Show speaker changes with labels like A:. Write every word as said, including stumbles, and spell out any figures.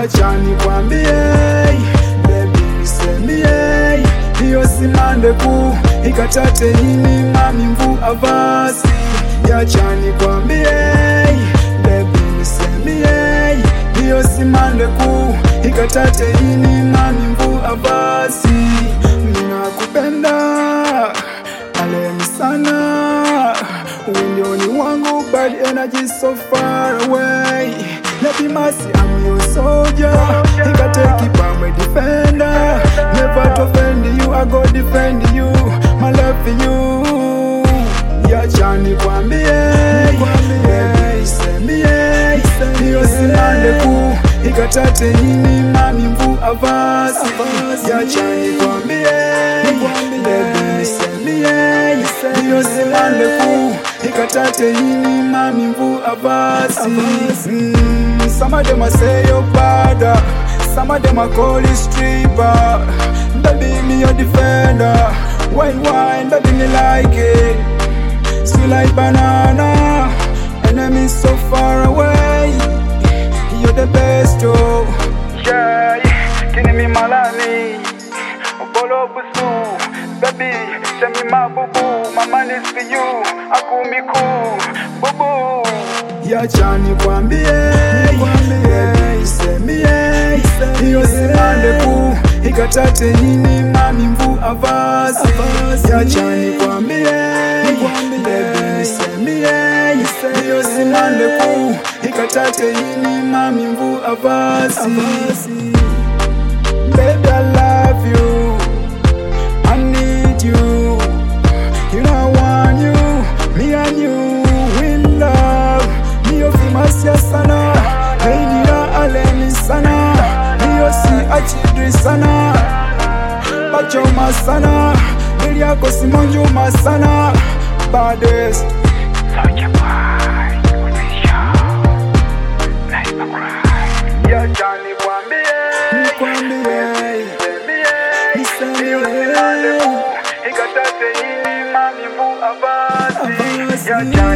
A: Yacha nikwambie, baby nisemie, hiyo simande ku ikatate ini mami mvu avasi. Yacha nikwambie, baby nisemie, hiyo simande ku ikatate ini mami mvu avasi. Mina kupenda alemi sana, windioni wangu bad energy so far away. Nabi Mercy, I'm your soldier. He got take it by my defender. Never to offend you, I go defend you. My love for you. Yacha nikwambie, baby nisemie, hiyo simande ku ikatate ini mami mvu avasi. Yacha nikwambie, baby nisemie, hiyo simande ku ikatate ini mami mvu avasi. mm, Some of them a say you're bad, some of them a call you stripper. Baby me your defender, wine wine baby me like it. Sweet like banana, enemy so far away. You're the best oh.
B: Yeah, kini mi malani Bolo busu, baby, send me my boo-boo. My man is for you, akumiku, boo-boo.
A: Yacha nikwambie, baby nisemie, hiyo simande ku ikatate ini mami mvu avasi. Yacha nikwambie, baby nisemie, hiyo simande ku ikatate ini mami mvu avasi. Baby I love you, I need you, you know I want you, me and you in love. Niyo fimasia sana, baby ya aleni sana, niyo si achidri sana, bachoma sana, nili yako simonjuma sana, baddest.
B: Soulja Boy, with the show, nice to cry. Yacha nikwambie,
A: Nikwambie,
B: hiyo simande ku ikatate ini mami mvu avasi. Yacha